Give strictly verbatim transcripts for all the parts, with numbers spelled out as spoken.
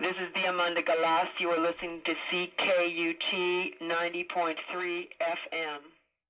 This is Diamanda Galas. You are listening to C K U T ninety point three F M.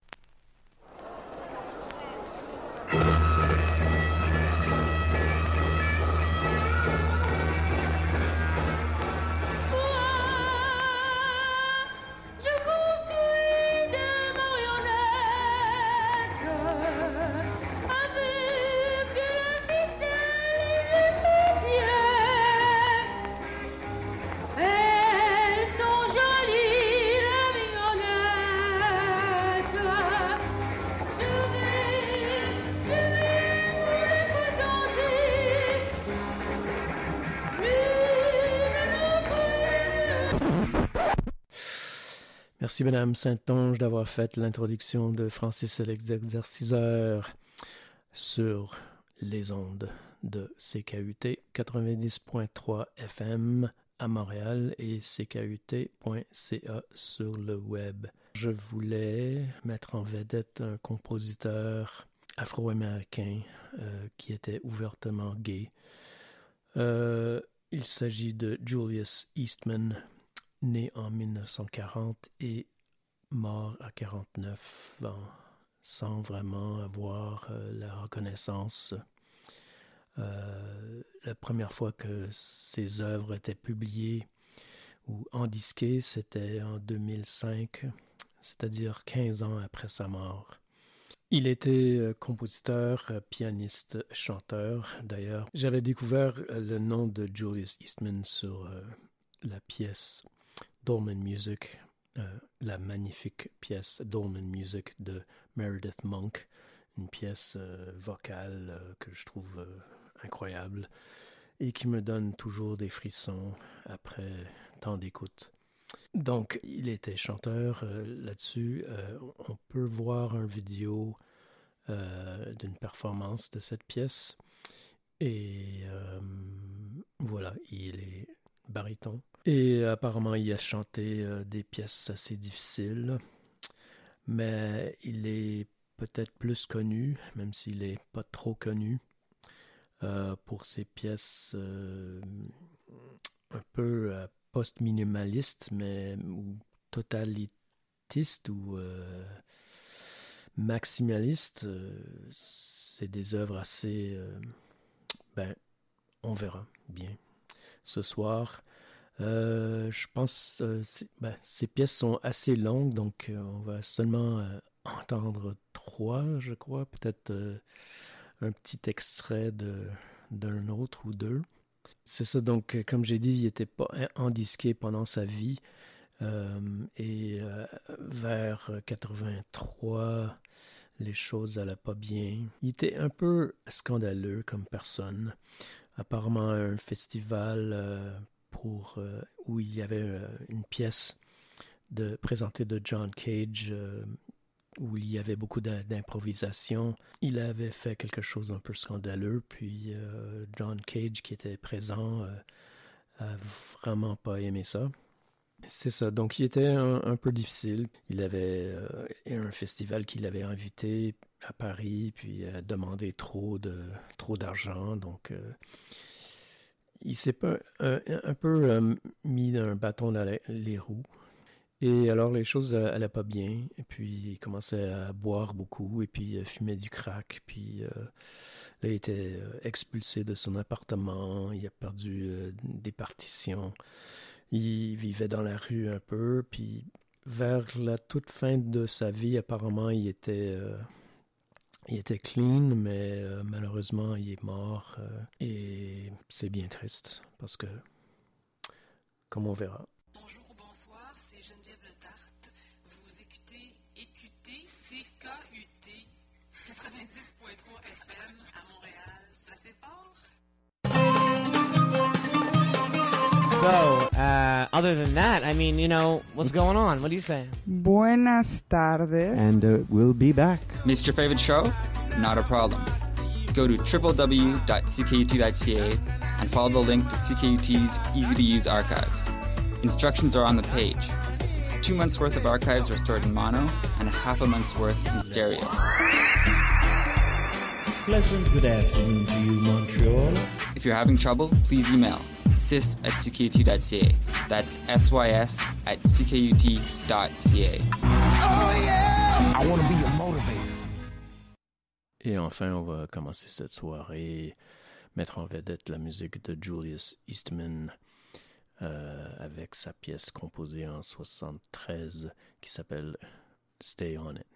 Merci, Madame Saint-Onge, d'avoir fait l'introduction de Francis et l'exerciceur sur les ondes de C K U T quatre-vingt-dix point trois F M à Montréal et C K U T point C A sur le web. Je voulais mettre en vedette un compositeur afro-américain euh, qui était ouvertement gay. Euh, il s'agit de Julius Eastman, né en dix-neuf cent quarante et mort à quarante-neuf ans, sans vraiment avoir euh, la reconnaissance. Euh, la première fois que ses œuvres étaient publiées ou endisquées, c'était en deux mille cinq, c'est-à-dire quinze ans après sa mort. Il était euh, compositeur, euh, pianiste, chanteur. D'ailleurs, j'avais découvert euh, le nom de Julius Eastman sur euh, la pièce Dolman Music, euh, la magnifique pièce Dolman Music de Meredith Monk, une pièce euh, vocale euh, que je trouve euh, incroyable et qui me donne toujours des frissons après tant d'écoute. Donc, il était chanteur euh, là-dessus. Euh, on peut voir une vidéo euh, d'une performance de cette pièce et euh, voilà, il est baryton. Et apparemment, il a chanté euh, des pièces assez difficiles, mais il est peut-être plus connu, même s'il n'est pas trop connu, euh, pour ses pièces euh, un peu euh, post-minimalistes, mais ou totalitistes ou euh, maximalistes. Euh, c'est des œuvres assez... Euh, ben, on verra bien ce soir. Euh, je pense euh, ben, ces pièces sont assez longues, donc euh, on va seulement euh, entendre trois, je crois, peut-être euh, un petit extrait de, d'un autre ou deux. C'est ça, donc euh, comme j'ai dit, il n'était pas endisqué pendant sa vie, euh, et euh, vers quatre-vingt-trois, les choses n'allaient pas bien. Il était un peu scandaleux comme personne. Apparemment, un festival... Euh, Pour, euh, où il y avait euh, une pièce de, présentée de John Cage euh, où il y avait beaucoup d'improvisation. Il avait fait quelque chose d'un peu scandaleux, puis euh, John Cage, qui était présent, euh, a vraiment pas aimé ça. C'est ça, donc il était un, un peu difficile. Il avait euh, un festival qu'il avait invité à Paris, puis a demandé trop, de, trop d'argent, donc... Euh, il s'est pas, un, un peu euh, mis un bâton dans les, les roues. Et alors, les choses n'allaient pas bien. Et puis, il commençait à boire beaucoup et puis euh, fumer du crack. Puis, euh, là, il était euh, expulsé de son appartement. Il a perdu euh, des partitions. Il vivait dans la rue un peu. Puis, vers la toute fin de sa vie, apparemment, il était... Euh, Il était clean, mais euh, malheureusement, il est mort. Euh, et c'est bien triste, parce que, comme on verra. Bonjour ou bonsoir, c'est Geneviève Le Tarte. Vous écoutez, écoutez C K U T quatre-vingt-dix point trois F M à Montréal. Ça, c'est fort? So, uh, other than that, I mean, you know, what's going on? What do you say? Buenas tardes. And uh, we'll be back. Missed your favorite show? Not a problem. Go to w w w dot c k u t dot c a and follow the link to C K U T's easy-to-use archives. Instructions are on the page. Two months' worth of archives are stored in mono and half a month's worth in stereo. Pleasant good afternoon to you, Montreal. If you're having trouble, please email sys at c k u t dot c a. That's S Y S at c k u t dot c a. I want to be a motivator. Et enfin, on va commencer cette soirée, mettre en vedette la musique de Julius Eastman euh, avec sa pièce composée en soixante-treize qui s'appelle Stay On It.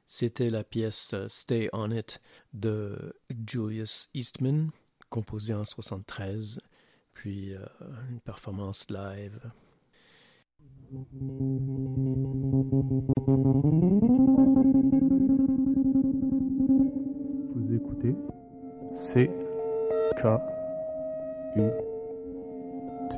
C'était la pièce euh, Stay On It de Julius Eastman, composée en soixante-treize, puis euh, une performance live. Vous écoutez C K U T.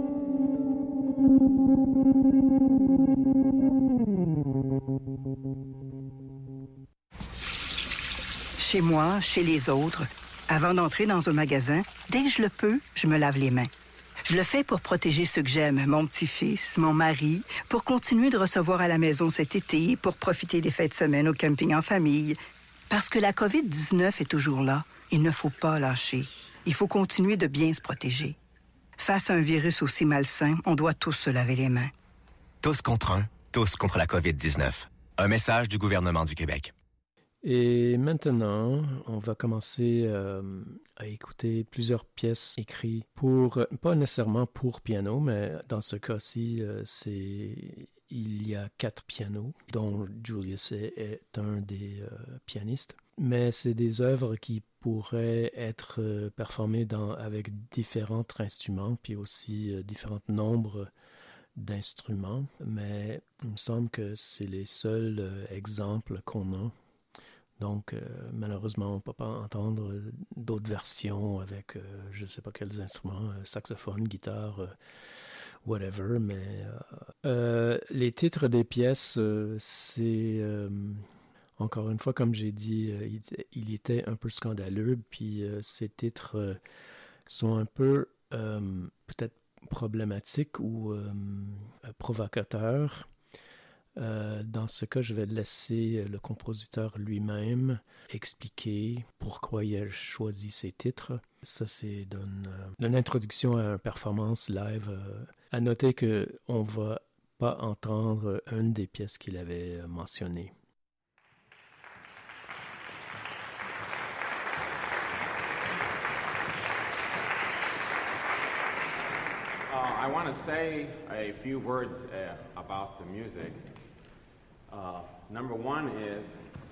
Chez moi, chez les autres, avant d'entrer dans un magasin, dès que je le peux, je me lave les mains. Je le fais pour protéger ceux que j'aime, mon petit-fils, mon mari, pour continuer de recevoir à la maison cet été, pour profiter des fêtes de semaine au camping en famille. Parce que la covid dix-neuf est toujours là, il ne faut pas lâcher. Il faut continuer de bien se protéger. Face à un virus aussi malsain, on doit tous se laver les mains. Tous contre un, tous contre la covid dix-neuf. Un message du gouvernement du Québec. Et maintenant, on va commencer euh, à écouter plusieurs pièces écrites pour, pas nécessairement pour piano, mais dans ce cas-ci, euh, c'est, il y a quatre pianos, dont Julius est, est un des euh, pianistes. Mais c'est des œuvres qui pourraient être euh, performées dans, avec différents instruments, puis aussi euh, différents nombres d'instruments. Mais il me semble que c'est les seuls euh, exemples qu'on a. Donc, euh, malheureusement, on ne peut pas entendre d'autres versions avec, euh, je ne sais pas quels instruments, euh, saxophone, guitare, euh, whatever. Mais euh, euh, les titres des pièces, euh, c'est, euh, encore une fois, comme j'ai dit, euh, il, il était un peu scandaleux. Puis euh, ces titres euh, sont un peu, euh, peut-être, problématiques ou euh, provocateurs. Euh, dans ce cas, je vais laisser le compositeur lui-même expliquer pourquoi il a choisi ces titres. Ça, c'est d'une, euh, une introduction à une performance live. Euh, à noter qu'on ne va pas entendre une des pièces qu'il avait mentionnées. Uh, I want to say a few words uh, about the music. Uh, number one is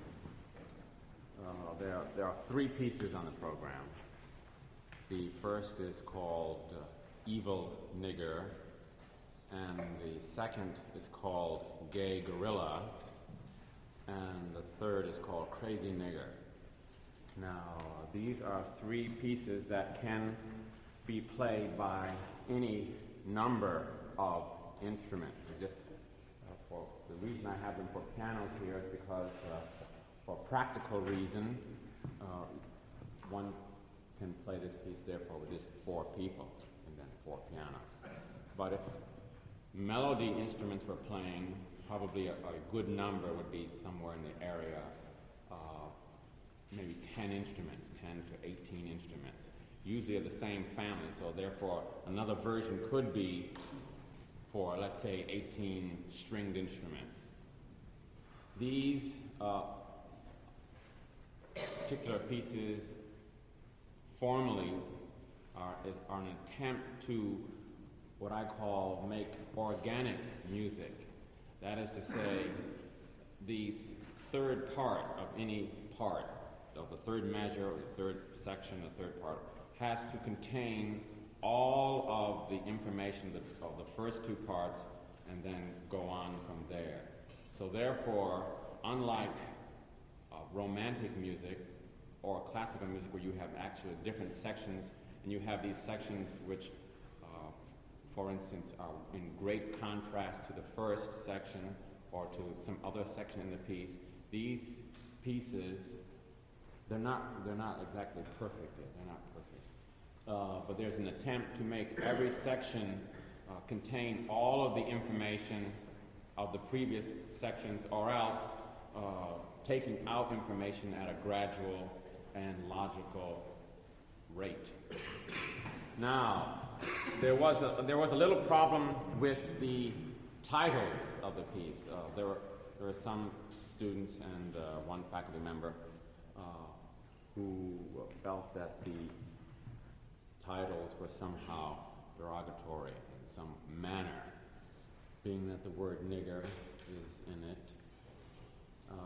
uh, there, there are three pieces on the program. The first is called uh, Evil Nigger, and the second is called Gay Gorilla, and the third is called Crazy Nigger. Now, uh, these are three pieces that can be played by any number of instruments. It's just uh, for the reason I have them for pianos here is because uh, for practical reason, uh, one can play this piece therefore with just four people and then four pianos. But if melody instruments were playing, probably a, a good number would be somewhere in the area of maybe ten instruments, ten to eighteen instruments, usually of the same family. So therefore, another version could be for, let's say, eighteen stringed instruments. These uh, particular pieces formally are, is, are an attempt to what I call make organic music. That is to say, the third part of any part, of the third measure or the third section, the third part, has to contain all of the information that, of the first two parts and then go on from there. So therefore, unlike uh, romantic music or classical music where you have actually different sections and you have these sections which, uh, for instance, are in great contrast to the first section or to some other section in the piece, these pieces, they're not, they're not exactly perfect yet. They're not perfect. Uh, but there's an attempt to make every section uh, contain all of the information of the previous sections, or else uh, taking out information at a gradual and logical rate. Now, there was a, there was a little problem with the titles of the piece. Uh, there were there were some students and uh, one faculty member uh, who felt that the titles were somehow derogatory in some manner, being that the word nigger is in it. Uh,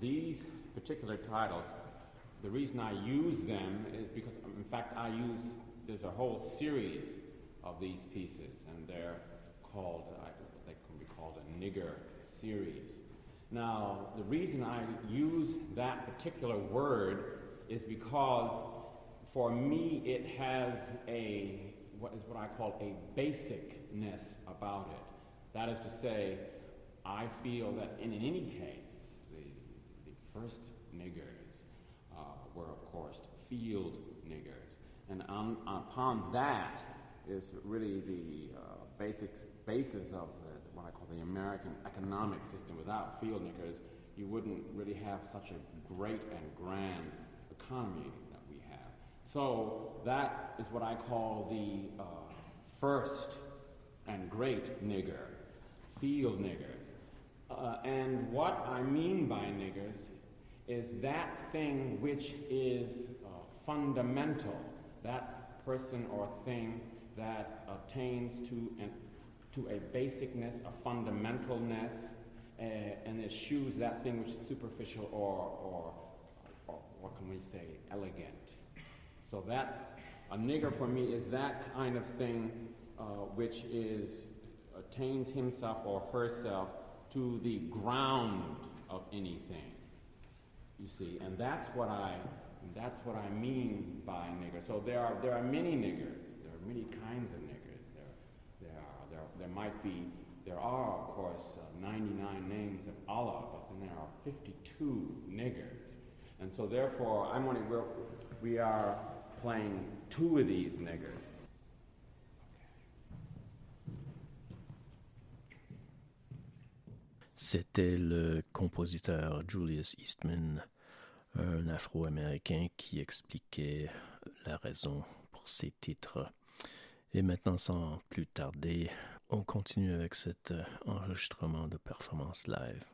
these particular titles, the reason I use them is because, in fact, I use, there's a whole series of these pieces, and they're called, uh, they can be called a nigger series. Now, the reason I use that particular word is because, for me, it has a, what is what I call a basicness about it. That is to say, I feel that in any case, the, the first niggers uh, were, of course, field niggers. And on, upon that is really the uh, basic basis of the, what I call the American economic system. Without field niggers, you wouldn't really have such a great and grand economy that we have. So that is what I call the uh, first and great nigger, field niggers. Uh, and what I mean by niggers is that thing which is uh, fundamental, that person or thing that attains to an, to a basicness, a fundamentalness, uh, and eschews that thing which is superficial or, or, or, what can we say, elegant. So that, a nigger for me is that kind of thing uh, which is, attains himself or herself to the ground of anything, you see, and that's what I, that's what I mean by nigger. So there are there are many niggers. There are many kinds of niggers. There there are there there might be there are of course uh, ninety-nine names of Allah, but then there are fifty-two niggers, and so therefore I'm only we're, we are playing two of these niggers. C'était le compositeur Julius Eastman, un Afro-Américain qui expliquait la raison pour ses titres. Et maintenant, sans plus tarder, on continue avec cet enregistrement de performance live.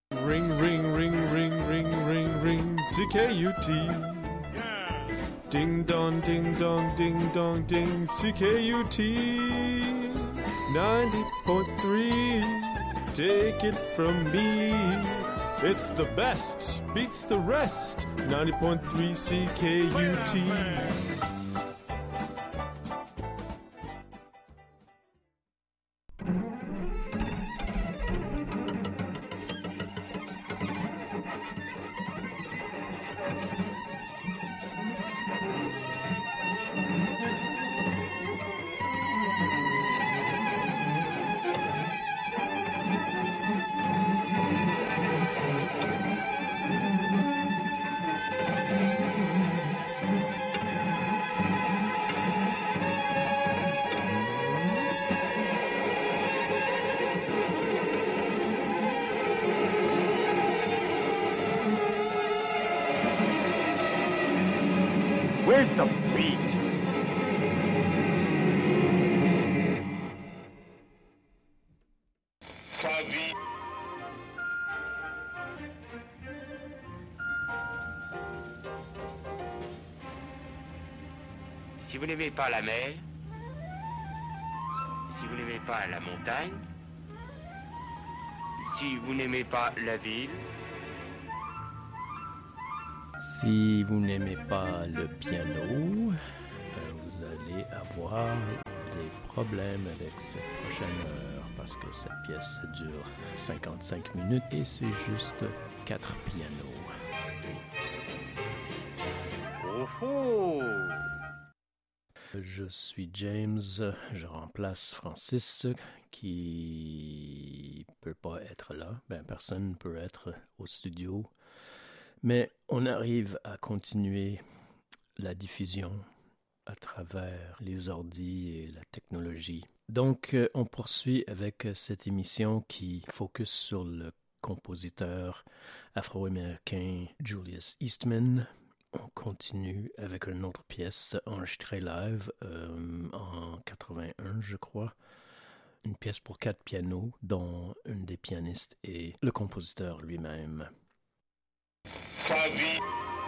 Ring, ring, ring, ring, ring, ring, ring, C K U T. Ding dong, ding dong, ding dong, ding, C K U T. ninety point three, take it from me. It's the best, beats the rest. ninety point three C K U T. Where's the beat? Sa vie. Si vous n'aimez pas la mer, si vous n'aimez pas la montagne, si vous n'aimez pas la ville, si vous n'aimez pas le piano, euh, vous allez avoir des problèmes avec cette prochaine heure parce que cette pièce dure cinquante-cinq minutes et c'est juste quatre pianos. Oh oh! Je suis James, je remplace Francis qui peut pas être là. Ben, personne ne peut être au studio. Mais on arrive à continuer la diffusion à travers les ordis et la technologie. Donc, on poursuit avec cette émission qui focus sur le compositeur afro-américain Julius Eastman. On continue avec une autre pièce enregistrée live euh, en quatre-vingt-un, je crois. Une pièce pour quatre pianos, dont une des pianistes est le compositeur lui-même. Sa vie.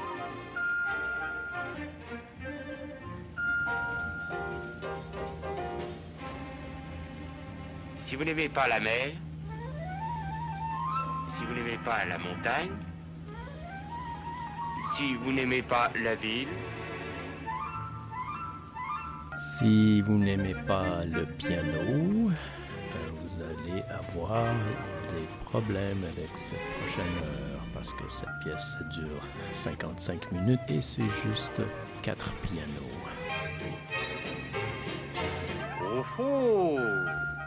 Si vous n'aimez pas la mer, si vous n'aimez pas la montagne, si vous n'aimez pas la ville, si vous n'aimez pas le piano, euh, vous allez avoir des problèmes avec cette prochaine heure parce que cette pièce dure cinquante-cinq minutes et c'est juste quatre pianos. Oh oh!